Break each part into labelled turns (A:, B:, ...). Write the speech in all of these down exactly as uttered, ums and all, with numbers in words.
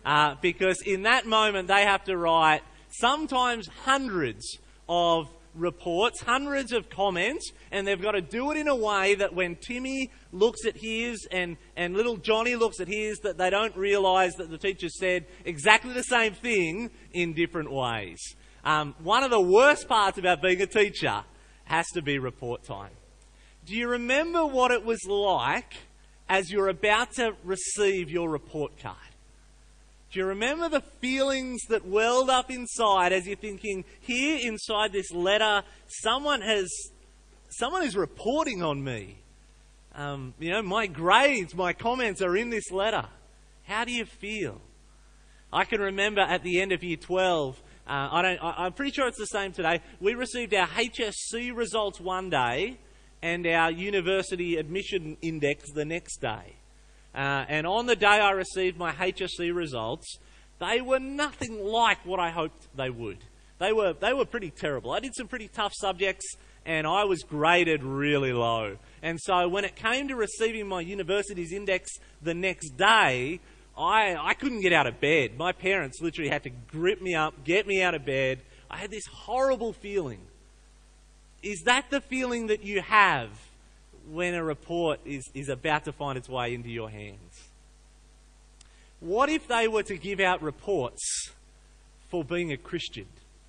A: Uh, because in that moment, they have to write sometimes hundreds of reports, hundreds of comments, and they've got to do it in a way that when Timmy looks at his and, and little Johnny looks at his, that they don't realise that the teacher said exactly the same thing in different ways. Um, one of the worst parts about being a teacher has to be report time. Do you remember what it was like as you're about to receive your report card? Do you remember the feelings that welled up inside as you're thinking, here inside this letter, someone has, someone is reporting on me. Um, you know, my grades, my comments are in this letter. How do you feel? I can remember at the end of year twelve, uh, I don't, I, I'm pretty sure it's the same today. We received our H S C results one day and our university admission index the next day. Uh, and on the day I received my H S C results, they were nothing like what I hoped they would. They were they were pretty terrible. I did some pretty tough subjects, and I was graded really low. And so when it came to receiving my university's index the next day, I, I couldn't get out of bed. My parents literally had to grip me up, get me out of bed. I had this horrible feeling. Is that the feeling that you have when a report is, is about to find its way into your hands? What if they were to give out reports for being a Christian?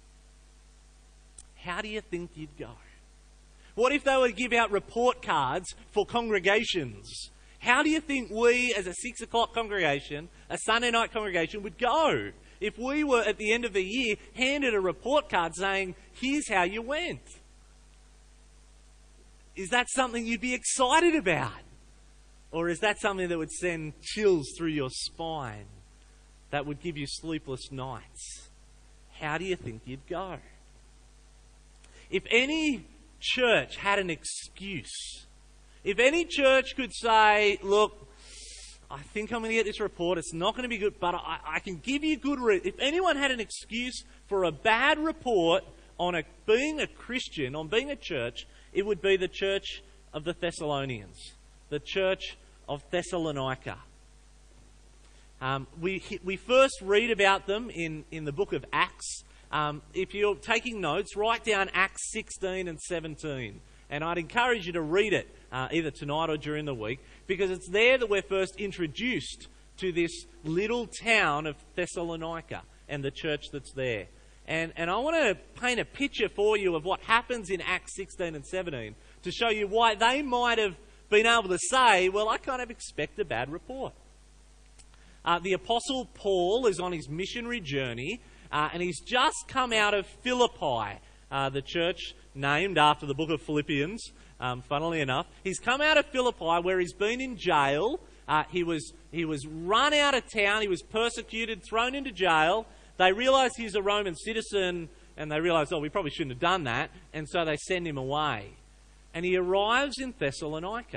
A: How do you think you'd go? What if they were to give out report cards for congregations? How do you think we, as a six o'clock congregation, a Sunday night congregation, would go if we were, at the end of the year, handed a report card saying, here's how you went? Is that something you'd be excited about? Or is that something that would send chills through your spine? That would give you sleepless nights? How do you think you'd go? If any church had an excuse, if any church could say, look, I think I'm going to get this report, it's not going to be good, but I, I can give you good reason. If anyone had an excuse for a bad report on a, being a Christian, on being a church, it would be the church of the Thessalonians, the church of Thessalonica. Um, we we first read about them in, in the book of Acts. Um, if you're taking notes, write down Acts sixteen and seventeen. And I'd encourage you to read it uh, either tonight or during the week, because it's there that we're first introduced to this little town of Thessalonica and the church that's there. And, and I want to paint a picture for you of what happens in Acts sixteen and seventeen to show you why they might have been able to say, well, I kind of expect a bad report. Uh, the Apostle Paul is on his missionary journey, uh, and he's just come out of Philippi, uh, the church named after the book of Philippians, um, funnily enough. He's come out of Philippi where he's been in jail. Uh, he was he was run out of town. He was persecuted, thrown into jail. They realise he's a Roman citizen, and they realise, oh, we probably shouldn't have done that, and so they send him away. And he arrives in Thessalonica.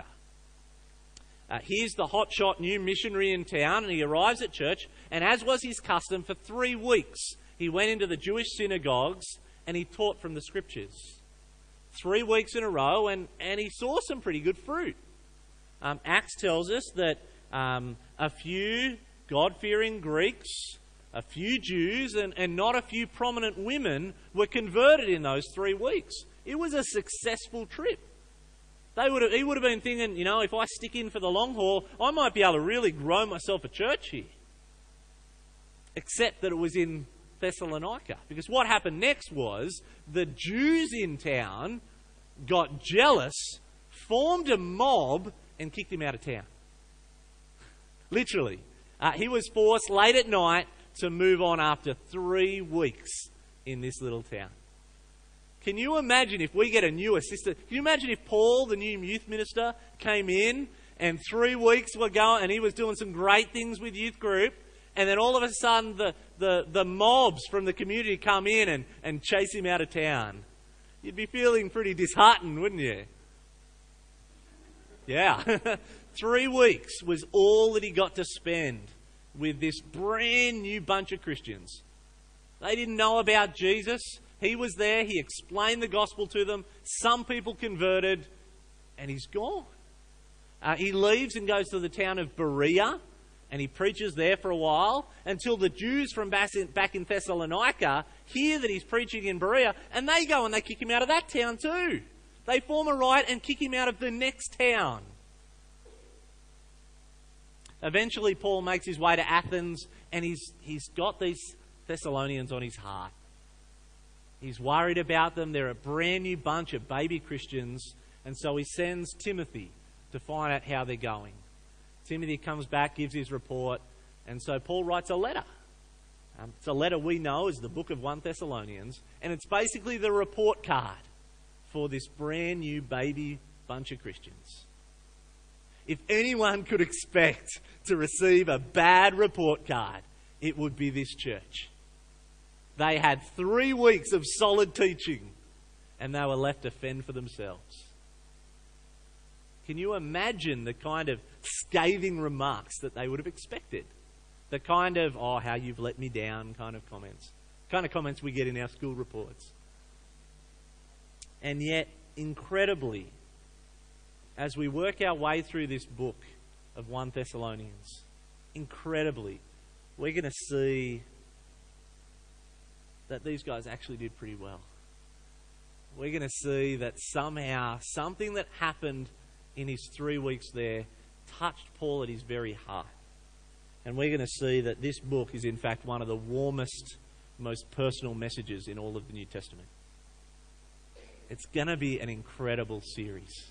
A: Uh, here's the hotshot new missionary in town, and he arrives at church, and as was his custom, for three weeks, he went into the Jewish synagogues, and he taught from the Scriptures. Three weeks in a row, and, and he saw some pretty good fruit. Um, Acts tells us that um, a few God-fearing Greeks, a few Jews, and, and not a few prominent women were converted in those three weeks. It was a successful trip. They would have, he would have been thinking, you know, if I stick in for the long haul, I might be able to really grow myself a church here. Except that it was in Thessalonica. Because what happened next was the Jews in town got jealous, formed a mob, and kicked him out of town. Literally. Uh, he was forced late at night to move on after three weeks in this little town. Can you imagine if we get a new assistant? Can you imagine if Paul, the new youth minister, came in and three weeks were going and he was doing some great things with youth group, and then all of a sudden the, the, the mobs from the community come in and, and chase him out of town? You'd be feeling pretty disheartened, wouldn't you? Yeah. Three weeks was all that he got to spend with this brand new bunch of Christians. They didn't know about Jesus. He was there. He explained the gospel to them. Some people converted, and he's gone. Uh, he leaves and goes to the town of Berea. And he preaches there for a while until the Jews from back in Thessalonica hear that he's preaching in Berea, and they go and they kick him out of that town too. They form a riot and kick him out of the next town. Eventually, Paul makes his way to Athens, and he's he's got these Thessalonians on his heart. He's worried about them. They're a brand new bunch of baby Christians, and so he sends Timothy to find out how they're going. Timothy comes back, gives his report, and so Paul writes a letter. Um, it's a letter we know as the book of First Thessalonians, and it's basically the report card for this brand new baby bunch of Christians. If anyone could expect to receive a bad report card, it would be this church. They had three weeks of solid teaching, and they were left to fend for themselves. Can you imagine the kind of scathing remarks that they would have expected? The kind of, oh, how you've let me down kind of comments. Kind of comments we get in our school reports. And yet, incredibly, as we work our way through this book of First Thessalonians, incredibly, we're going to see that these guys actually did pretty well. We're going to see that somehow something that happened in his three weeks there touched Paul at his very heart. And we're going to see that this book is in fact one of the warmest, most personal messages in all of the New Testament. It's going to be an incredible series.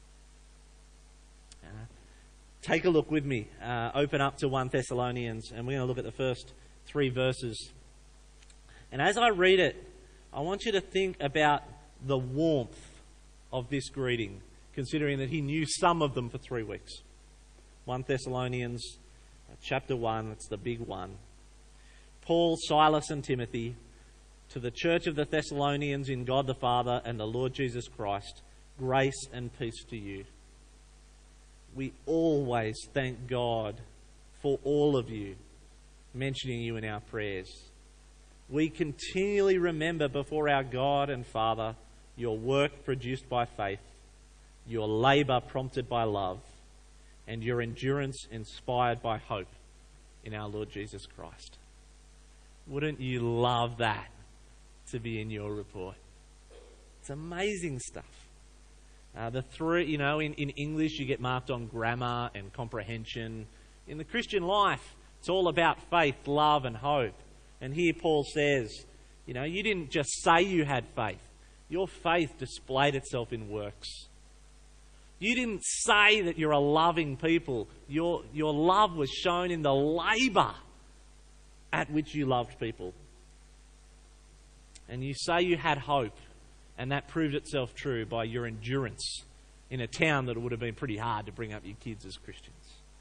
A: Uh, take a look with me. Uh, open up to First Thessalonians, and we're going to look at the first three verses. And as I read it, I want you to think about the warmth of this greeting, considering that he knew some of them for three weeks. First Thessalonians chapter one, that's the big one. Paul, Silas and Timothy, to the church of the Thessalonians in God the Father and the Lord Jesus Christ, grace and peace to you. We always thank God for all of you, mentioning you in our prayers. We continually remember before our God and Father your work produced by faith, your labour prompted by love, and your endurance inspired by hope in our Lord Jesus Christ. Wouldn't you love that to be in your report? It's amazing stuff. Uh, the three, you know, in, in English you get marked on grammar and comprehension. In the Christian life, it's all about faith, love and hope. And here Paul says, you know, you didn't just say you had faith. Your faith displayed itself in works. You didn't say that you're a loving people. Your, your love was shown in the labour at which you loved people. And you say you had hope, and that proved itself true by your endurance in a town that it would have been pretty hard to bring up your kids as Christians.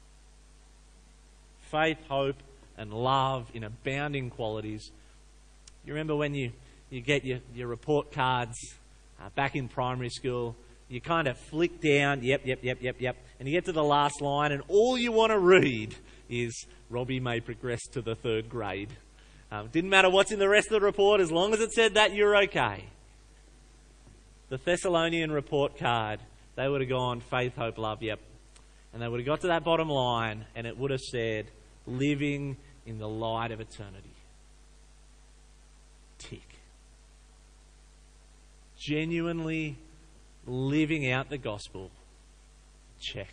A: Faith, hope, and love in abounding qualities. You remember when you, you get your, your report cards uh, back in primary school, you kind of flick down, yep, yep, yep, yep, yep, and you get to the last line, and all you want to read is, Robbie may progress to the third grade. Um, didn't matter what's in the rest of the report, as long as it said that, you're okay. The Thessalonian report card, they would have gone, faith, hope, love, yep. And they would have got to that bottom line, and it would have said, living in the light of eternity. Tick. Genuinely living out the gospel. Check.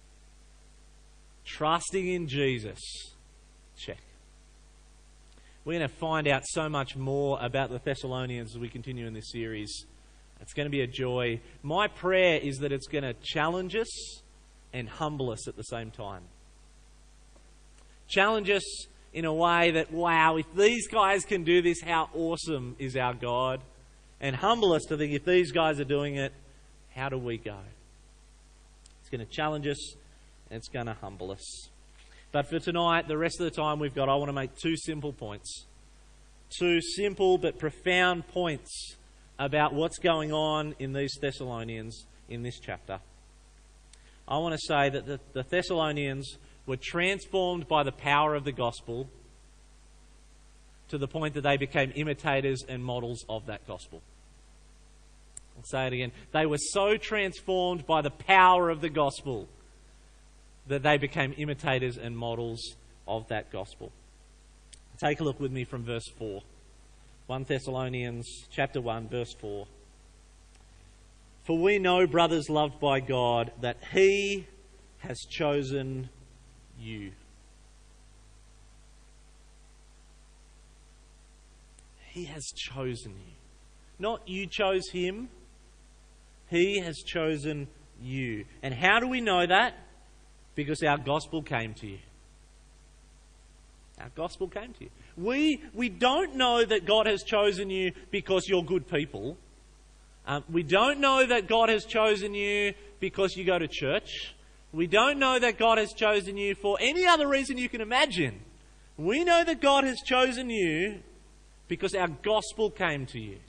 A: Trusting in Jesus. Check. We're going to find out so much more about the Thessalonians as we continue in this series. It's going to be a joy. My prayer is that it's going to challenge us and humble us at the same time. Challenge us in a way that, wow, if these guys can do this, how awesome is our God? And humble us to think, if these guys are doing it, how do we go? It's going to challenge us and it's going to humble us. But for tonight, the rest of the time we've got, I want to make two simple points. Two simple but profound points about what's going on in these Thessalonians in this chapter. I want to say that the, the Thessalonians were transformed by the power of the gospel to the point that they became imitators and models of that gospel. I'll say it again. They were so transformed by the power of the gospel that they became imitators and models of that gospel. Take a look with me from verse four. First Thessalonians chapter one, verse four. For we know, brothers loved by God, that He has chosen you. He has chosen you. Not you chose Him. He has chosen you. And how do we know that? Because our gospel came to you. Our gospel came to you. We, we don't know that God has chosen you because you're good people. Um, we don't know that God has chosen you because you go to church. We don't know that God has chosen you for any other reason you can imagine. We know that God has chosen you because our gospel came to you.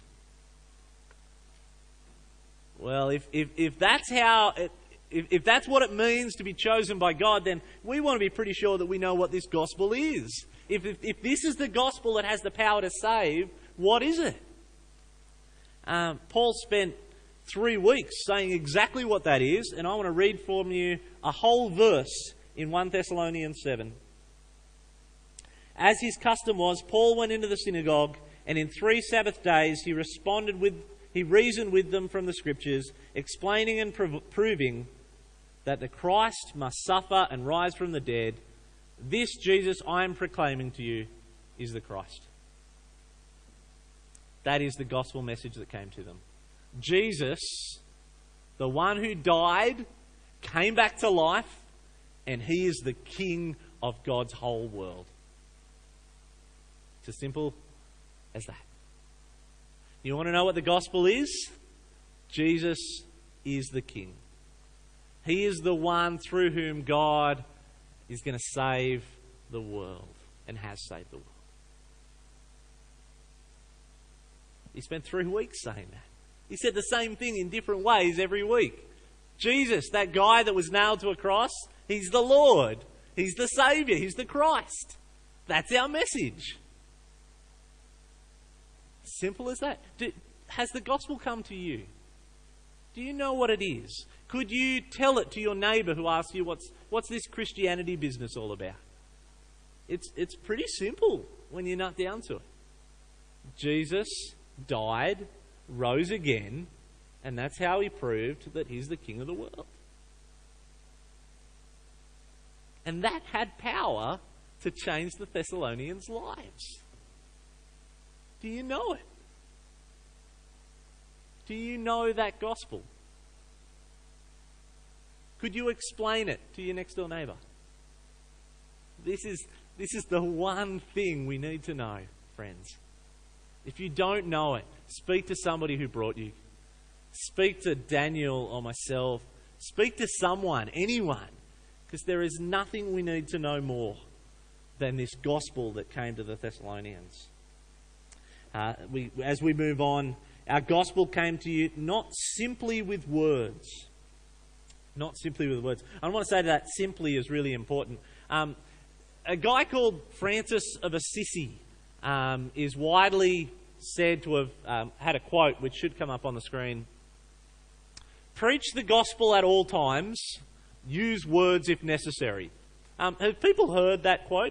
A: Well, if, if, if that's how... It, If, if that's what it means to be chosen by God, then we want to be pretty sure that we know what this gospel is. If, if, if this is the gospel that has the power to save, what is it? Um, Paul spent three weeks saying exactly what that is, and I want to read from you a whole verse in First Thessalonians seven. As his custom was, Paul went into the synagogue, and in three Sabbath days he responded with, he reasoned with them from the Scriptures, explaining and prov- proving that the Christ must suffer and rise from the dead. This Jesus I am proclaiming to you is the Christ. That is the gospel message that came to them. Jesus, the one who died, came back to life, and He is the King of God's whole world. It's as simple as that. You want to know what the gospel is? Jesus is the King. He is the one through whom God is going to save the world and has saved the world. He spent three weeks saying that. He said the same thing in different ways every week. Jesus, that guy that was nailed to a cross, He's the Lord. He's the Saviour. He's the Christ. That's our message. Simple as that. Do, has the gospel come to you? Do you know what it is? Could you tell it to your neighbour who asks you, what's, what's this Christianity business all about? It's, it's pretty simple when you nut down to it. Jesus died, rose again, and that's how He proved that He's the King of the world. And that had power to change the Thessalonians' lives. Do you know it? Do you know that gospel? Could you explain it to your next door neighbour? This is, this is the one thing we need to know, friends. If you don't know it, speak to somebody who brought you. Speak to Daniel or myself. Speak to someone, anyone. Because there is nothing we need to know more than this gospel that came to the Thessalonians. Uh, we, as we move on, our gospel came to you not simply with words. Not simply with words. I want to say that simply is really important. Um, a guy called Francis of Assisi um, is widely said to have um, had a quote which should come up on the screen. Preach the gospel at all times. Use words if necessary. Um, have people heard that quote?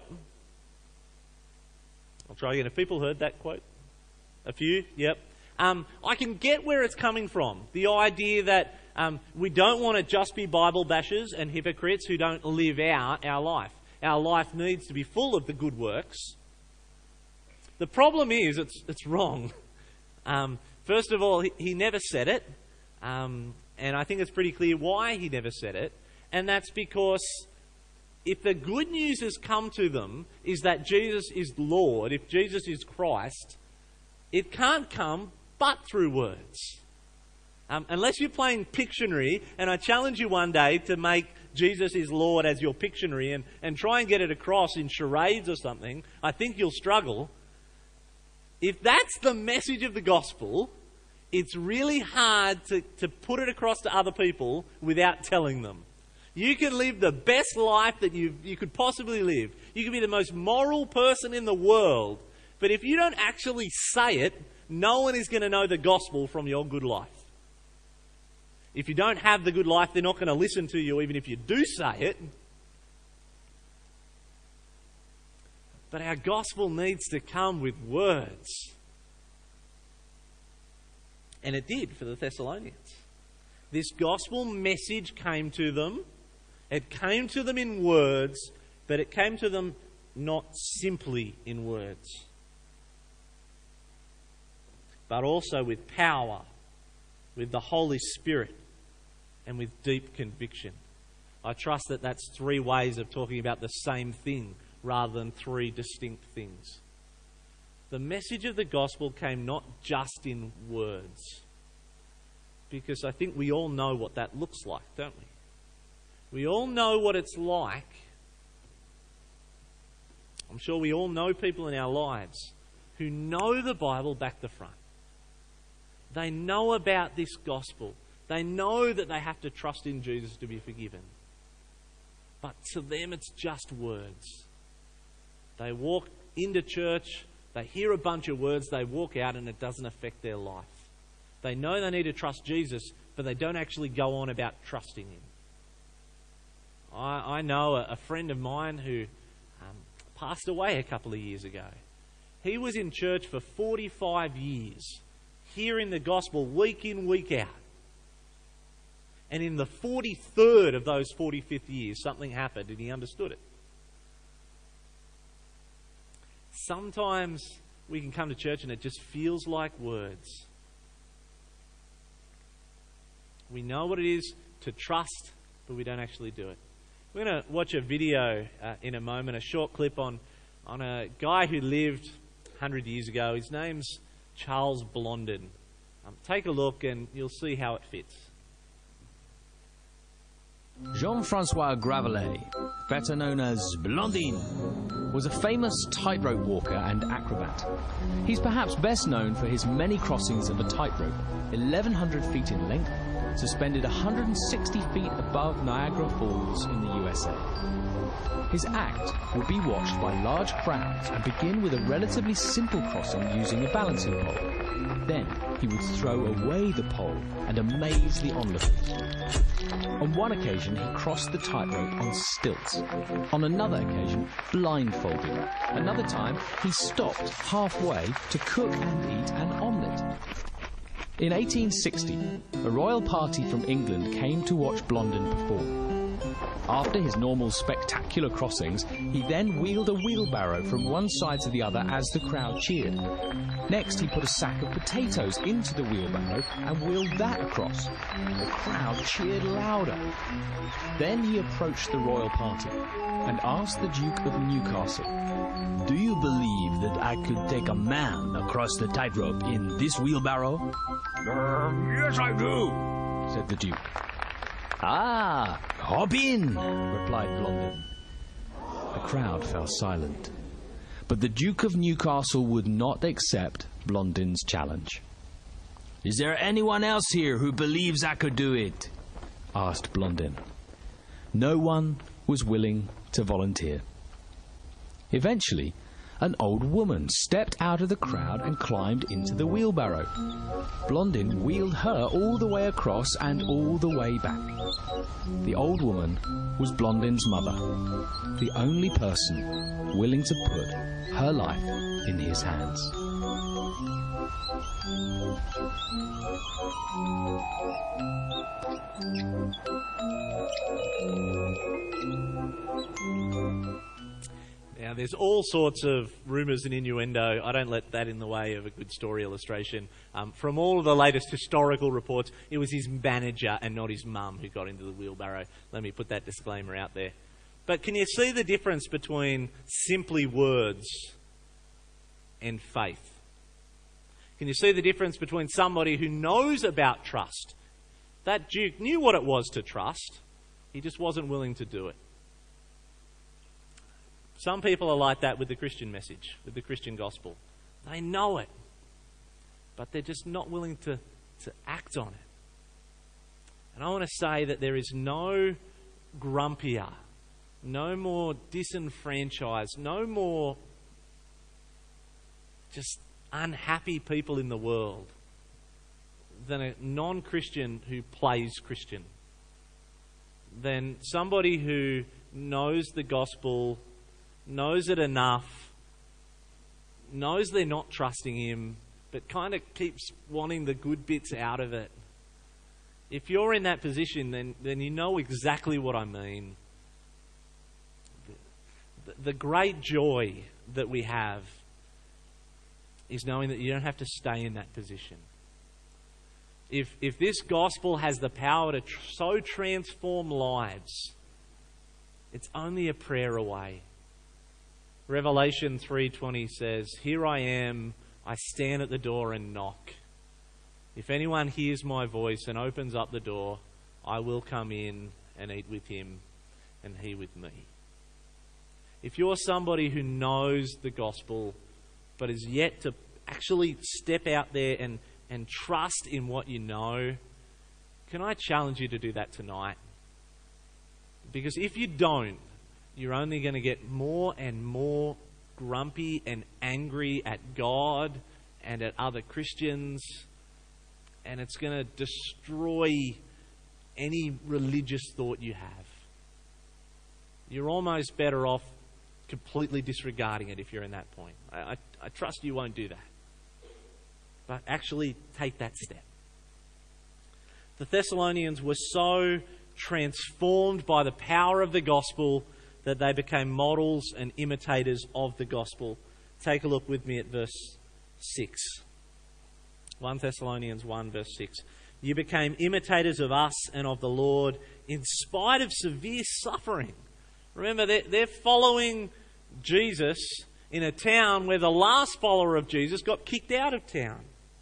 A: I'll try again. Have people heard that quote? A few? Yep. Um, I can get where it's coming from. The idea that um, we don't want to just be Bible bashers and hypocrites who don't live out our life. Our life needs to be full of the good works. The problem is, it's it's wrong. Um, first of all, he, he never said it. Um, and I think it's pretty clear why he never said it. And that's because if the good news has come to them is that Jesus is Lord, if Jesus is Christ, it can't come but through words. Um, unless you're playing Pictionary, and I challenge you one day to make Jesus is Lord as your Pictionary and, and try and get it across in charades or something, I think you'll struggle. If that's the message of the gospel, it's really hard to, to put it across to other people without telling them. You can live the best life that you you could possibly live. You can be the most moral person in the world. But if you don't actually say it, no one is going to know the gospel from your good life. If you don't have the good life, they're not going to listen to you even if you do say it. But our gospel needs to come with words. And it did for the Thessalonians. This gospel message came to them. It came to them in words, but it came to them not simply in words, but also with power, with the Holy Spirit, and with deep conviction. I trust that that's three ways of talking about the same thing rather than three distinct things. The message of the gospel came not just in words, because I think we all know what that looks like, don't we? We all know what it's like. I'm sure we all know people in our lives who know the Bible back to front. They know about this gospel. They know that they have to trust in Jesus to be forgiven. But to them it's just words. They walk into church, they hear a bunch of words, they walk out and it doesn't affect their life. They know they need to trust Jesus, but they don't actually go on about trusting Him. I, I know a, a friend of mine who um, passed away a couple of years ago. He was in church for forty-five years, hearing the gospel week in, week out. And in the forty-third of those forty-fifth years, something happened and he understood it. Sometimes we can come to church and it just feels like words. We know what it is to trust, but we don't actually do it. We're going to watch a video uh, in a moment, a short clip on, on a guy who lived one hundred years ago. His name's Charles Blondin. Um, take a look and you'll see how it fits.
B: Jean-Francois Gravelet, better known as Blondin, was a famous tightrope walker and acrobat. He's perhaps best known for his many crossings of a tightrope, eleven hundred feet in length, suspended one hundred sixty feet above Niagara Falls in the U S A. His act would be watched by large crowds and begin with a relatively simple crossing using a balancing pole. Then he would throw away the pole and amaze the onlookers. On one occasion, he crossed the tightrope on stilts. On another occasion, blindfolded. Another time, he stopped halfway to cook and eat an omelette. In eighteen sixty, a royal party from England came to watch Blondin perform. After his normal spectacular crossings, he then wheeled a wheelbarrow from one side to the other as the crowd cheered. Next, he put a sack of potatoes into the wheelbarrow and wheeled that across. The crowd cheered louder. Then he approached the royal party and asked the Duke of Newcastle, "Do you believe that I could take a man across the tightrope in this wheelbarrow?" Uh, yes, I do, said the Duke. "Ah, hop in," replied Blondin. The crowd fell silent. But the Duke of Newcastle would not accept Blondin's challenge. "Is there anyone else here who believes I could do it?" asked Blondin. No one was willing to volunteer. Eventually, an old woman stepped out of the crowd and climbed into the wheelbarrow. Blondin wheeled her all the way across and all the way back. The old woman was Blondin's mother, the only person willing to put her life in his hands.
A: Now, there's all sorts of rumours and innuendo. I don't let that in the way of a good story illustration. Um, from all of the latest historical reports, it was his manager and not his mum who got into the wheelbarrow. Let me put that disclaimer out there. But can you see the difference between simply words and faith? Can you see the difference between somebody who knows about trust? That Duke knew what it was to trust. He just wasn't willing to do it. Some people are like that with the Christian message, with the Christian gospel. They know it, but they're just not willing to, to act on it. And I want to say that there is no grumpier, no more disenfranchised, no more just unhappy people in the world than a non-Christian who plays Christian, than somebody who knows the gospel, knows it enough, knows they're not trusting him, but kind of keeps wanting the good bits out of it. If you're in that position, then, then you know exactly what I mean. The, the great joy that we have is knowing that you don't have to stay in that position. If, if this gospel has the power to tr- so transform lives, it's only a prayer away. Revelation three twenty says, "Here I am, I stand at the door and knock. If anyone hears my voice and opens up the door, I will come in and eat with him and he with me." If you're somebody who knows the gospel but is yet to actually step out there and, and trust in what you know, can I challenge you to do that tonight? Because if you don't, you're only going to get more and more grumpy and angry at God and at other Christians, and it's going to destroy any religious thought you have. You're almost better off completely disregarding it if you're in that point. I, I, I trust you won't do that. But actually take that step. The Thessalonians were so transformed by the power of the gospel that they became models and imitators of the gospel. Take a look with me at verse six. First Thessalonians one, verse six. "You became imitators of us and of the Lord in spite of severe suffering." Remember, they're, they're following Jesus in a town where the last follower of Jesus got kicked out of town.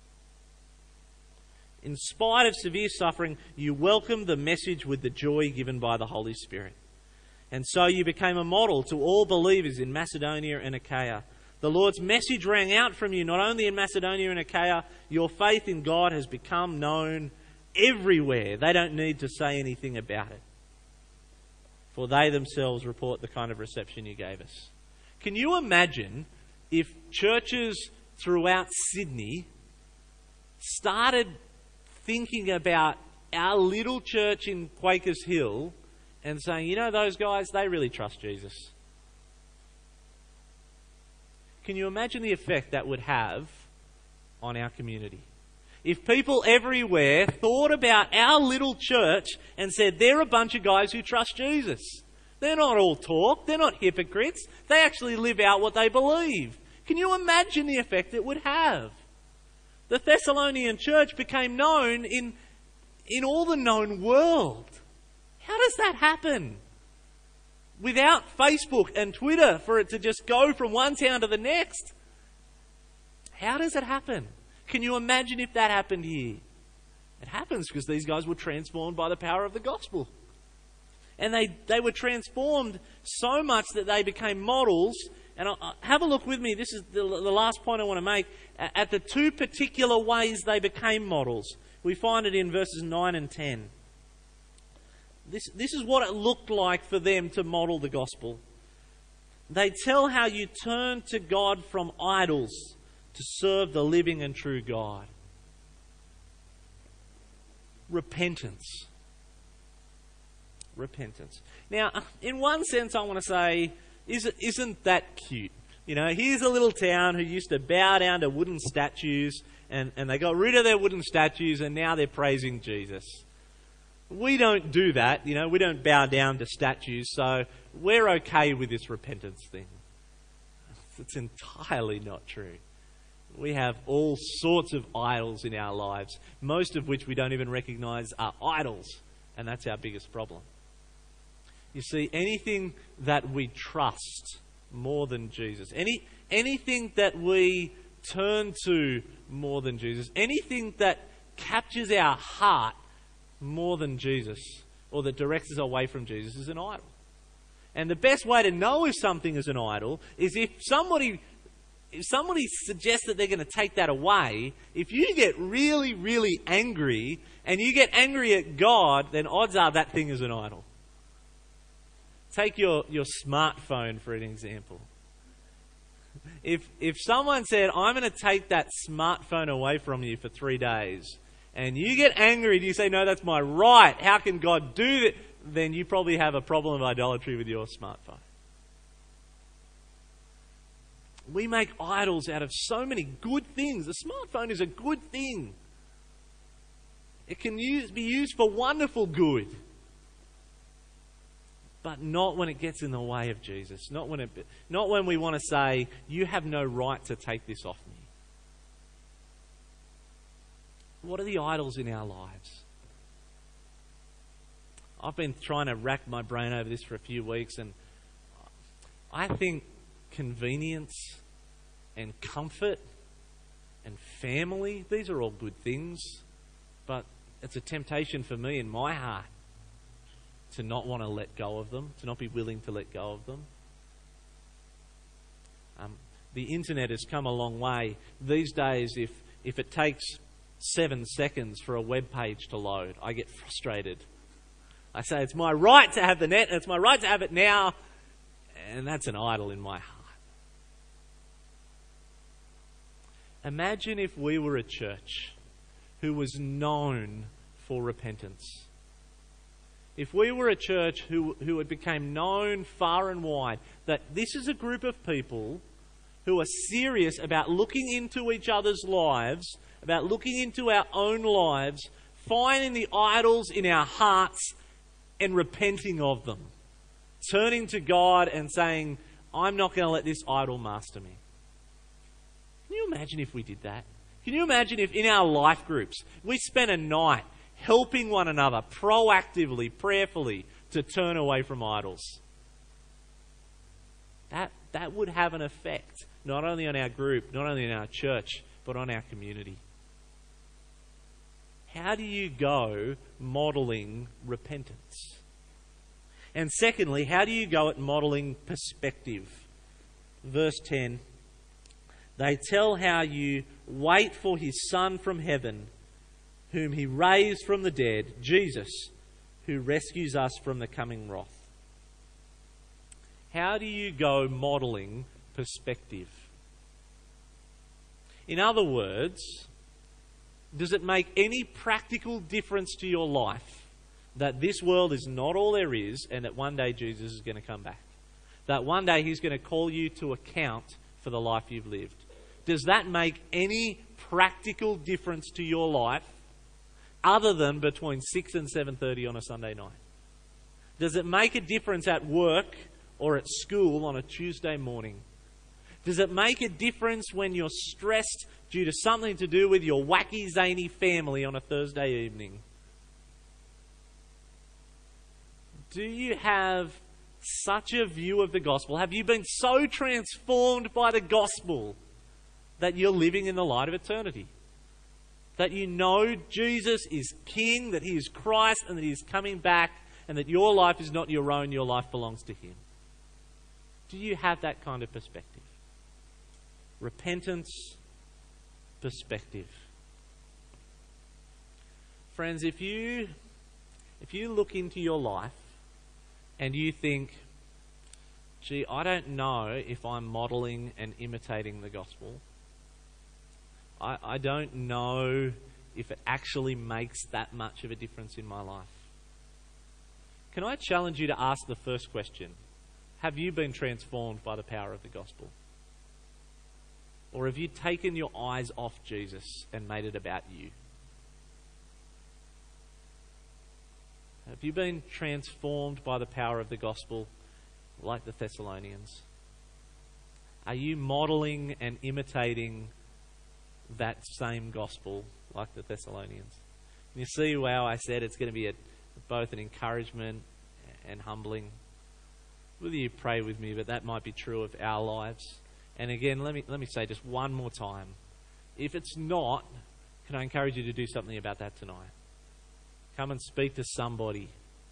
A: "In spite of severe suffering, you welcomed the message with the joy given by the Holy Spirit. And so you became a model to all believers in Macedonia and Achaia. The Lord's message rang out from you, not only in Macedonia and Achaia. Your faith in God has become known everywhere." They don't need to say anything about it, for they themselves report the kind of reception you gave us. Can you imagine if churches throughout Sydney started thinking about our little church in Quakers Hill and saying, you know, those guys, they really trust Jesus? Can you imagine the effect that would have on our community? If people everywhere thought about our little church and said, they're a bunch of guys who trust Jesus. They're not all talk. They're not hypocrites. They actually live out what they believe. Can you imagine the effect it would have? The Thessalonian church became known in, in all the known world. How does that happen? Without Facebook and Twitter for it to just go from one town to the next. How does it happen? Can you imagine if that happened here? It happens because these guys were transformed by the power of the gospel. And they, they were transformed so much that they became models. And I'll, have a look with me. This is the, the last point I want to make. At the two particular ways they became models. We find it in verses nine and ten. This, this is what it looked like for them to model the gospel. They tell how you turned to God from idols to serve the living and true God. Repentance. Repentance. Now, in one sense, I want to say, isn't that cute? You know, here's a little town who used to bow down to wooden statues, and, and they got rid of their wooden statues, and now they're praising Jesus. We don't do that, you know, we don't bow down to statues, so we're okay with this repentance thing. It's entirely not true. We have all sorts of idols in our lives, most of which we don't even recognise are idols, and that's our biggest problem. You see, anything that we trust more than Jesus, any anything that we turn to more than Jesus, anything that captures our heart more than Jesus, or that directs us away from Jesus, is an idol. And the best way to know if something is an idol is if somebody if somebody suggests that they're going to take that away. If you get really, really angry and you get angry at God, then odds are that thing is an idol. Take your, your smartphone for an example. If if someone said, I'm going to take that smartphone away from you for three days, and you get angry and you say, no, that's my right, how can God do that? Then you probably have a problem of idolatry with your smartphone. We make idols out of so many good things. The smartphone is a good thing. It can use, be used for wonderful good. But not when it gets in the way of Jesus. Not when, it, not when we want to say, you have no right to take this off me. What are the idols in our lives? I've been trying to rack my brain over this for a few weeks, and I think convenience and comfort and family, these are all good things, but it's a temptation for me in my heart to not want to let go of them, to not be willing to let go of them. Um, the internet has come a long way. These days, if, if it takes seven seconds for a web page to load, I get frustrated. I say, it's my right to have the net, and it's my right to have it now, and that's an idol in my heart. Imagine if we were a church who was known for repentance. If we were a church who, who had become known far and wide that this is a group of people who are serious about looking into each other's lives, about looking into our own lives, finding the idols in our hearts and repenting of them. Turning to God and saying, I'm not going to let this idol master me. Can you imagine if we did that? Can you imagine if in our life groups we spent a night helping one another proactively, prayerfully to turn away from idols? That, that would have an effect not only on our group, not only in our church, but on our community. How do you go modelling repentance? And secondly, how do you go at modelling perspective? Verse ten, they tell how you wait for his Son from heaven, whom he raised from the dead, Jesus, who rescues us from the coming wrath. How do you go modelling perspective? In other words, does it make any practical difference to your life that this world is not all there is and that one day Jesus is going to come back? That one day he's going to call you to account for the life you've lived? Does that make any practical difference to your life other than between six and seven thirty on a Sunday night? Does it make a difference at work or at school on a Tuesday morning? Does it make a difference when you're stressed due to something to do with your wacky, zany family on a Thursday evening? Do you have such a view of the gospel? Have you been so transformed by the gospel that you're living in the light of eternity? That you know Jesus is King, that he is Christ, and that he is coming back, and that your life is not your own, your life belongs to him? Do you have that kind of perspective? Repentance, perspective. Friends, if you if you look into your life and you think, gee, I don't know if I'm modelling and imitating the gospel. I, I don't know if it actually makes that much of a difference in my life. Can I challenge you to ask the first question? Have you been transformed by the power of the gospel? Or have you taken your eyes off Jesus and made it about you? Have you been transformed by the power of the gospel like the Thessalonians? Are you modelling and imitating that same gospel like the Thessalonians? And you see how I said it's going to be a, both an encouragement and humbling. Will you pray with me, but that might be true of our lives. And again, let me let me say just one more time. If it's not, can I encourage you to do something about that tonight? Come and speak to somebody.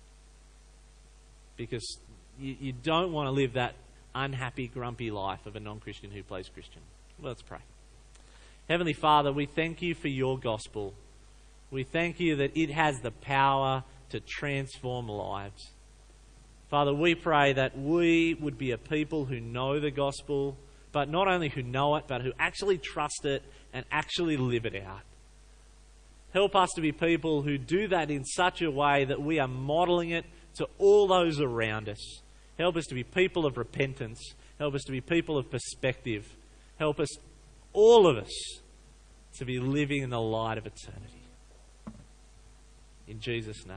A: Because you, you don't want to live that unhappy, grumpy life of a non-Christian who plays Christian. Let's pray. Heavenly Father, we thank you for your gospel. We thank you that it has the power to transform lives. Father, we pray that we would be a people who know the gospel, but not only who know it, but who actually trust it and actually live it out. Help us to be people who do that in such a way that we are modelling it to all those around us. Help us to be people of repentance. Help us to be people of perspective. Help us, all of us, to be living in the light of eternity. In Jesus' name.